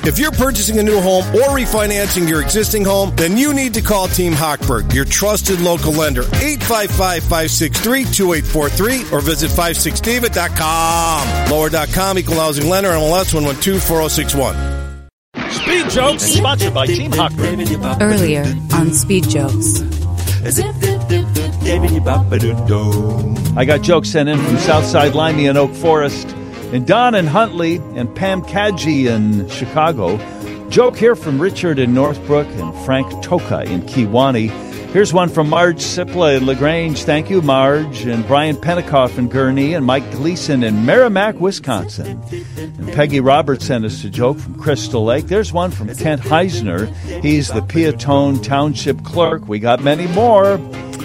If you're purchasing a new home or refinancing your existing home, then you need to call Team Hochberg, your trusted local lender. 855-563-2843 or visit 56david.com. Lower.com, equal housing lender, MLS 112-4061. Speed Jokes, sponsored by Team Hochberg. Earlier on Speed Jokes. I got jokes sent in from Southside Limey and Oak Forest, and Don and Huntley, and Pam Kadji in Chicago. Joke here from Richard in Northbrook and Frank Toka in Kewanee. Here's one from Marge Sipla in LaGrange. Thank you, Marge. And Brian Pentecoff in Gurnee, and Mike Gleason in Merrimack, Wisconsin. And Peggy Roberts sent us a joke from Crystal Lake. There's one from Kent Heisner. He's the Peatone Township clerk. We got many more.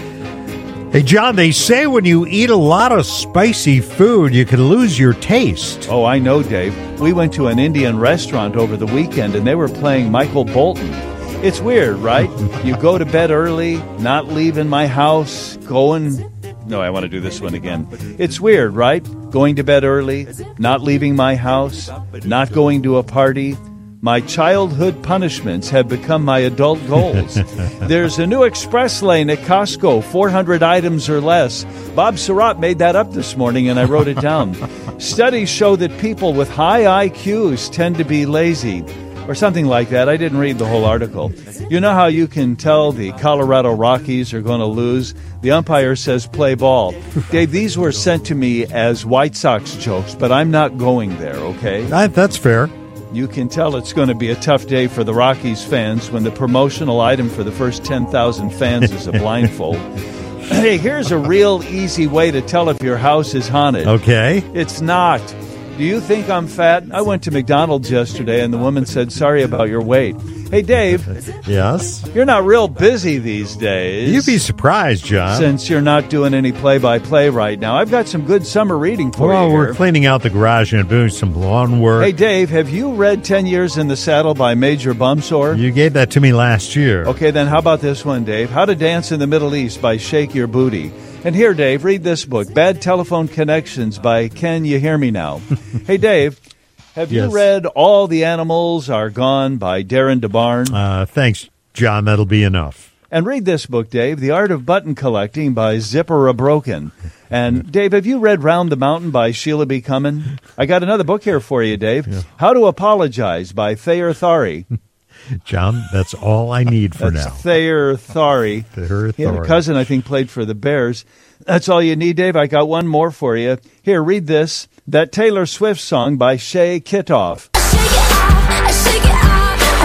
Hey, John, they say when you eat a lot of spicy food, you can lose your taste. Oh, I know, Dave. We went to an Indian restaurant over the weekend, and they were playing Michael Bolton. It's weird, right? You go to bed early, not leaving my house, No, I want to do this one again. It's weird, right? Going to bed early, not leaving my house, not going to a party. My childhood punishments have become my adult goals. There's a new express lane at Costco, 400 items or less. Bob Surratt made that up this morning, and I wrote it down. Studies show that people with high IQs tend to be lazy, or something like that. I didn't read the whole article. You know how you can tell the Colorado Rockies are going to lose? The umpire says play ball. Dave, these were sent to me as White Sox jokes, but I'm not going there, okay? That's fair. You can tell it's going to be a tough day for the Rockies fans when the promotional item for the first 10,000 fans is a blindfold. Hey, here's a real easy way to tell if your house is haunted. Okay. It's not. Do you think I'm fat? I went to McDonald's yesterday, and the woman said, sorry about your weight. Hey, Dave. Yes? You're not real busy these days. You'd be surprised, John. Since you're not doing any play-by-play right now. I've got some good summer reading for you Well, here. we're cleaning out the garage and doing some lawn work. Hey, Dave, have you read 10 Years in the Saddle by Major Bumsor? You gave that to me last year. Okay, then how about this one, Dave? How to Dance in the Middle East by Shake Your Booty. And here, Dave, read this book, Bad Telephone Connections by Can You Hear Me Now? Hey, Dave, have you read All the Animals Are Gone by Darren DeBarn? Thanks, John. That'll be enough. And read this book, Dave, The Art of Button Collecting by Zipper A Broken. And, Dave, have you read Round the Mountain by Sheila B. Cummin? I got another book here for you, Dave. Yeah. How to Apologize by Thayer Thari. John, that's all I need for now. Thayer Thari. He had a cousin, I think, played for the Bears. That's all you need, Dave. I got one more for you. Here, read this. That Taylor Swift song by Shay Kitoff. I shake it off, I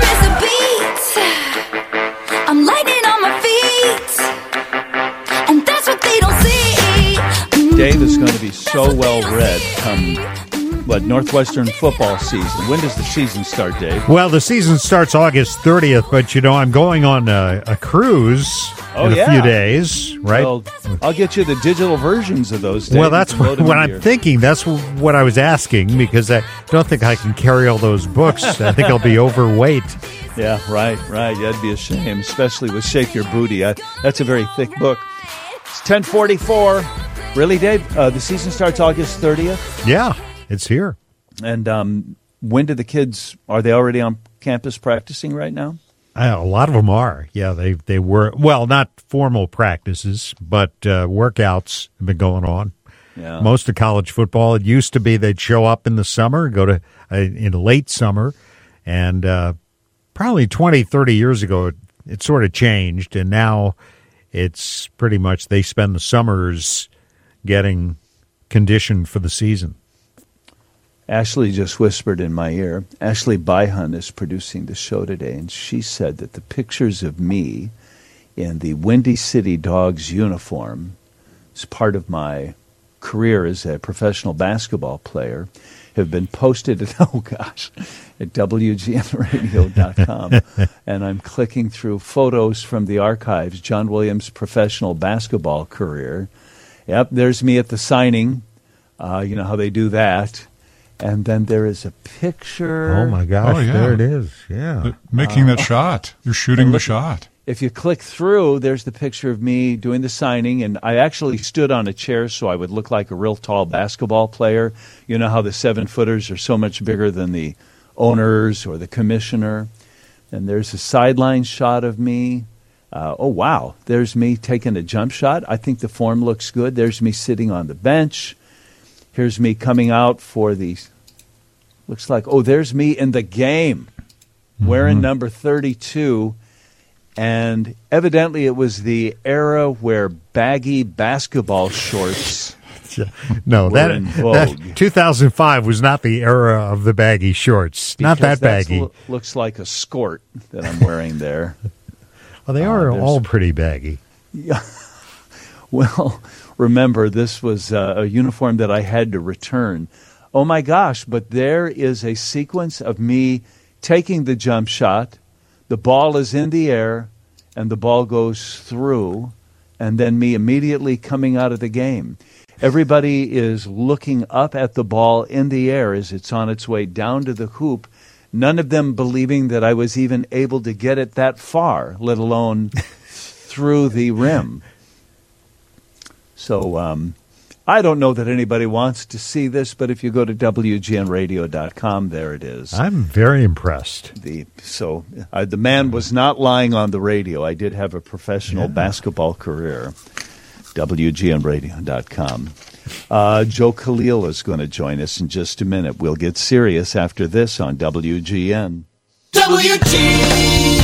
never miss a beat. I'm lightning on my feet, and that's what they don't see. Dave is going to be so well read come Northwestern football season. When does the season start, Dave? Well, the season starts August 30th, but, I'm going on a cruise in a few days, right? Well, I'll get you the digital versions of those, Dave. Well, that's what I'm thinking. That's what I was asking, because I don't think I can carry all those books. I think I'll be overweight. Yeah, right. That'd be a shame, especially with Shake Your Booty. That's a very thick book. It's 10:44. Really, Dave? The season starts August 30th? Yeah. It's here. And when do the kids, are they already on campus practicing right now? A lot of them are. Yeah, they were, well, not formal practices, but workouts have been going on. Yeah. Most of college football, it used to be they'd show up in the summer, go to in late summer, and probably 20, 30 years ago, it sort of changed, and now it's pretty much they spend the summers getting conditioned for the season. Ashley just whispered in my ear. Ashley Byhun is producing the show today, and she said that the pictures of me in the Windy City Dogs uniform as part of my career as a professional basketball player have been posted at, at WGNradio.com. And I'm clicking through photos from the archives, John Williams' professional basketball career. Yep, there's me at the signing. You know how they do that. And then there is a picture. Oh, my gosh, there it is. Yeah. Making that shot. You're shooting the shot. If you click through, there's the picture of me doing the signing, and I actually stood on a chair so I would look like a real tall basketball player. You know how the 7-footers are so much bigger than the owners or the commissioner. And there's a sideline shot of me. Oh, wow. There's me taking a jump shot. I think the form looks good. There's me sitting on the bench. Here's me coming out for the, looks like, oh, there's me in the game wearing number 32. And evidently it was the era where baggy basketball shorts No, were in vogue. that 2005 was not the era of the baggy shorts. Not that baggy. Looks like a skirt that I'm wearing there. Well, they are all pretty baggy. Yeah. Well, remember, this was a uniform that I had to return. Oh, my gosh, but there is a sequence of me taking the jump shot. The ball is in the air, and the ball goes through, and then me immediately coming out of the game. Everybody is looking up at the ball in the air as it's on its way down to the hoop, none of them believing that I was even able to get it that far, let alone through the rim. So I don't know that anybody wants to see this, but if you go to WGNradio.com, there it is. I'm very impressed. The man was not lying on the radio. I did have a professional basketball career. WGNradio.com. Joe Khalil is going to join us in just a minute. We'll get serious after this on WGN. WGN.